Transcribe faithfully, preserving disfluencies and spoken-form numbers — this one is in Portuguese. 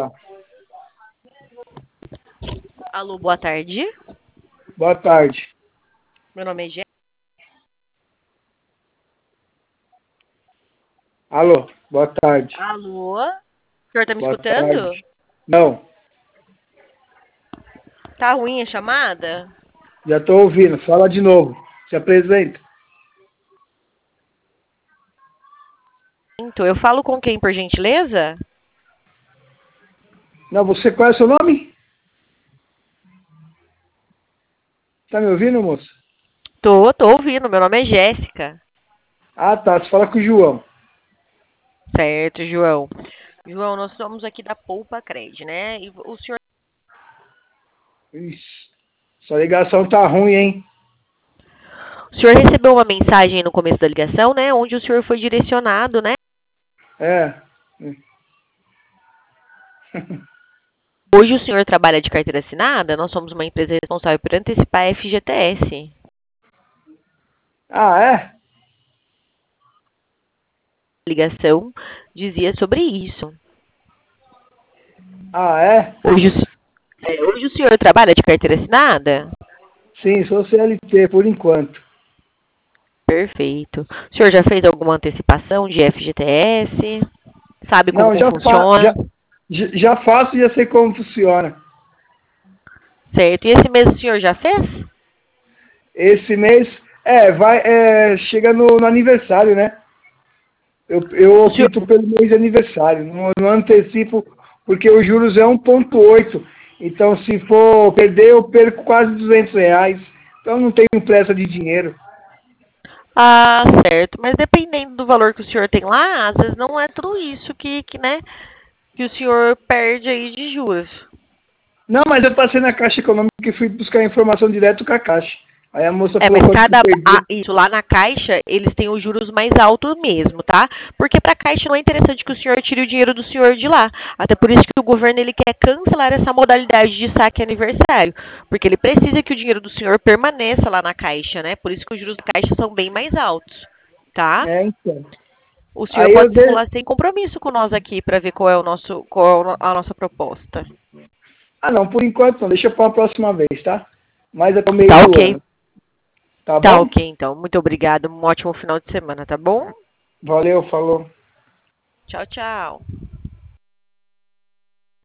lá. Alô, boa tarde. Boa tarde. Meu nome é Gé. Alô, boa tarde. Alô? O senhor tá me Boa escutando? tarde. Não, Tá ruim a chamada? já estou ouvindo. Fala de novo. Se apresenta. Então, eu falo com quem, por gentileza? Não, você qual é o seu nome? Tá me ouvindo, moça? Tô, tô ouvindo. Meu nome é Jéssica. Ah, tá. Você fala com o João. Certo, João. João, nós somos aqui da Poupa Cred, né? E o senhor, Ixi, sua ligação tá ruim, hein? o senhor recebeu uma mensagem no começo da ligação, né? Onde o senhor foi direcionado, né? É. Hoje o senhor trabalha de carteira assinada? Nós somos uma empresa responsável por antecipar a F G T S. Ah, é? A ligação dizia sobre isso. Ah, é? Hoje, o se- é, hoje o senhor trabalha de carteira assinada? Sim, sou C L T por enquanto. Perfeito. O senhor já fez alguma antecipação de F G T S? Sabe como Não, já, fa funciona? já, já já faço e já sei como funciona. Certo. E esse mês o senhor já fez? Esse mês, é, vai, é, chega no, no aniversário, né? Eu, eu O senhor... opto pelo mês de aniversário, não, não antecipo, porque os juros é um ponto oito. Então, se for perder, eu perco quase duzentos reais. Então, não tenho pressa de dinheiro. Ah, certo. Mas dependendo do valor que o senhor tem lá, às vezes não é tudo isso que, que, né, que o senhor perde aí de juros. Não, mas eu passei na Caixa Econômica e fui buscar informação direto com a Caixa. Aí a moça É, falou mas quanto que cada. perdia. Ah, isso, lá na Caixa, eles têm os juros mais altos mesmo, tá? Porque para a Caixa não é interessante que o senhor tire o dinheiro do senhor de lá. Até por isso que o governo ele quer cancelar essa modalidade de saque aniversário. Porque ele precisa que o dinheiro do senhor permaneça lá na Caixa, né? Por isso que os juros da Caixa são bem mais altos, tá? É, então. O senhor Aí eu pode dei... simular sem compromisso com nós aqui para ver qual é o nosso, qual é a nossa proposta. Ah, não, por enquanto não. Deixa para a próxima vez, tá? Mais até o meio Tá do ok. ano. Tá Tá bom? ok, então. Muito obrigada. Um ótimo final de semana, tá bom? Valeu, falou. Tchau, tchau.